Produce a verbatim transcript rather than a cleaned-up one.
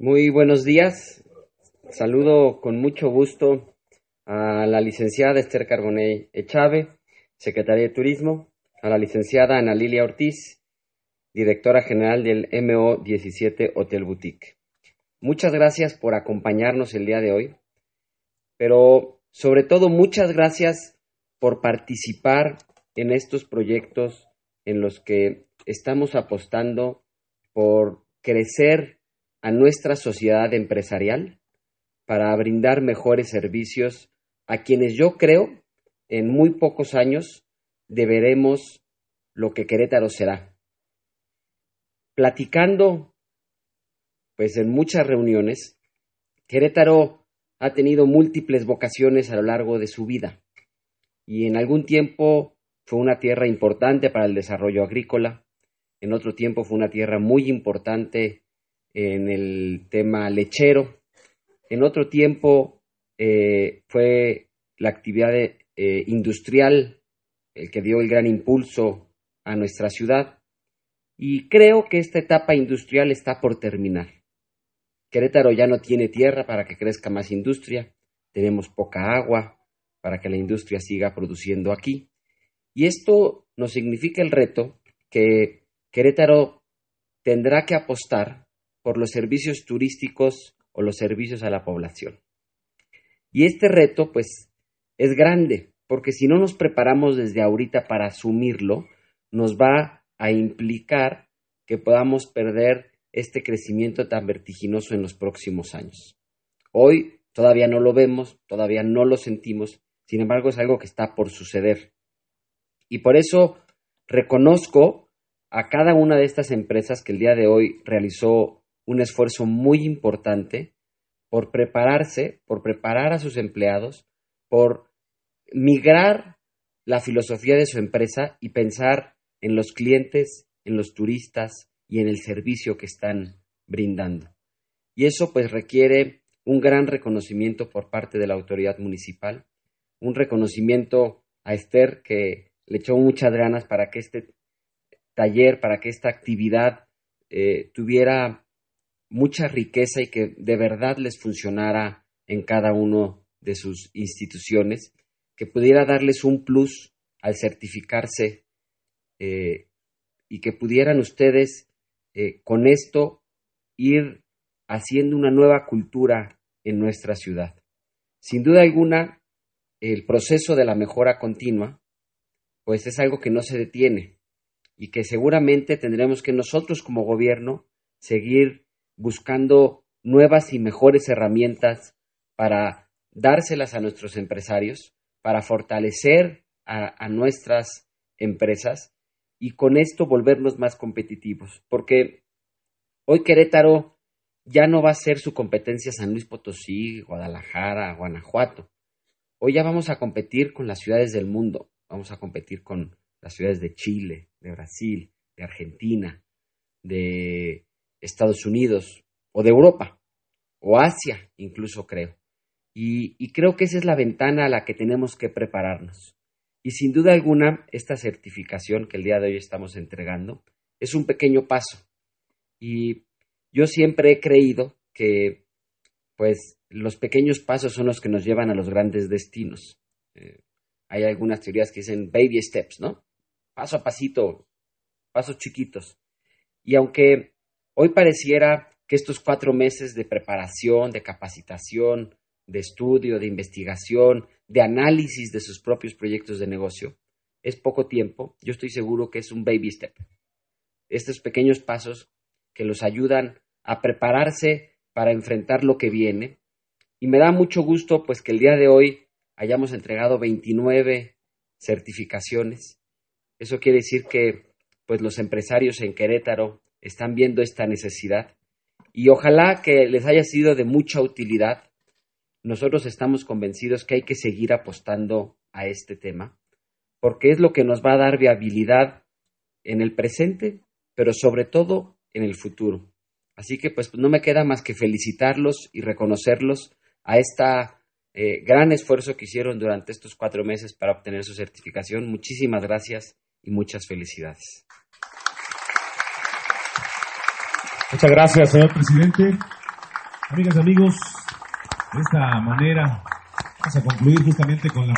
Muy buenos días. Saludo con mucho gusto a la licenciada Esther Carbonell Echave, Secretaria de Turismo, a la licenciada Ana Lilia Ortiz, Directora General del M O diecisiete Hotel Boutique. Muchas gracias por acompañarnos el día de hoy, pero sobre todo muchas gracias por participar en estos proyectos en los que estamos apostando por crecer a nuestra sociedad empresarial para brindar mejores servicios a quienes yo creo en muy pocos años deberemos lo que Querétaro será. Platicando pues en muchas reuniones, Querétaro ha tenido múltiples vocaciones a lo largo de su vida y en algún tiempo fue una tierra importante para el desarrollo agrícola, en otro tiempo fue una tierra muy importante en el tema lechero, en otro tiempo eh, fue la actividad de, eh, industrial el que dio el gran impulso a nuestra ciudad y creo que esta etapa industrial está por terminar. Querétaro ya no tiene tierra para que crezca más industria, tenemos poca agua para que la industria siga produciendo aquí y esto nos significa el reto que Querétaro tendrá que apostar por los servicios turísticos o los servicios a la población. Y este reto, pues, es grande, porque si no nos preparamos desde ahorita para asumirlo, nos va a implicar que podamos perder este crecimiento tan vertiginoso en los próximos años. Hoy todavía no lo vemos, todavía no lo sentimos, sin embargo es algo que está por suceder. Y por eso reconozco a cada una de estas empresas que el día de hoy realizó un esfuerzo muy importante por prepararse, por preparar a sus empleados, por migrar la filosofía de su empresa y pensar en los clientes, en los turistas y en el servicio que están brindando. Y eso pues requiere un gran reconocimiento por parte de la autoridad municipal, un reconocimiento a Esther que le echó muchas ganas para que este taller, para que esta actividad eh, tuviera mucha riqueza y que de verdad les funcionara en cada uno de sus instituciones, que pudiera darles un plus al certificarse eh, y que pudieran ustedes eh, con esto ir haciendo una nueva cultura en nuestra ciudad. Sin duda alguna, el proceso de la mejora continua, pues es algo que no se detiene y que seguramente tendremos que nosotros como gobierno seguir buscando nuevas y mejores herramientas para dárselas a nuestros empresarios, para fortalecer a, a nuestras empresas y con esto volvernos más competitivos. Porque hoy Querétaro ya no va a ser su competencia San Luis Potosí, Guadalajara, Guanajuato. Hoy ya vamos a competir con las ciudades del mundo, vamos a competir con las ciudades de Chile, de Brasil, de Argentina, de Estados Unidos o de Europa o Asia incluso creo y, y creo que esa es la ventana a la que tenemos que prepararnos y sin duda alguna esta certificación que el día de hoy estamos entregando es un pequeño paso y yo siempre he creído que pues los pequeños pasos son los que nos llevan a los grandes destinos. Eh, hay algunas teorías que dicen baby steps, ¿no? Paso a pasito, pasos chiquitos y aunque hoy pareciera que estos cuatro meses de preparación, de capacitación, de estudio, de investigación, de análisis de sus propios proyectos de negocio, es poco tiempo. Yo estoy seguro que es un baby step. Estos pequeños pasos que los ayudan a prepararse para enfrentar lo que viene. Y me da mucho gusto pues que el día de hoy hayamos entregado veintinueve certificaciones. Eso quiere decir que pues los empresarios en Querétaro están viendo esta necesidad y ojalá que les haya sido de mucha utilidad. Nosotros estamos convencidos que hay que seguir apostando a este tema porque es lo que nos va a dar viabilidad en el presente, pero sobre todo en el futuro. Así que pues no me queda más que felicitarlos y reconocerlos a este eh, gran esfuerzo que hicieron durante estos cuatro meses para obtener su certificación. Muchísimas gracias y muchas felicidades. Muchas gracias, señor presidente. Amigas, amigos, de esta manera vamos a concluir justamente con la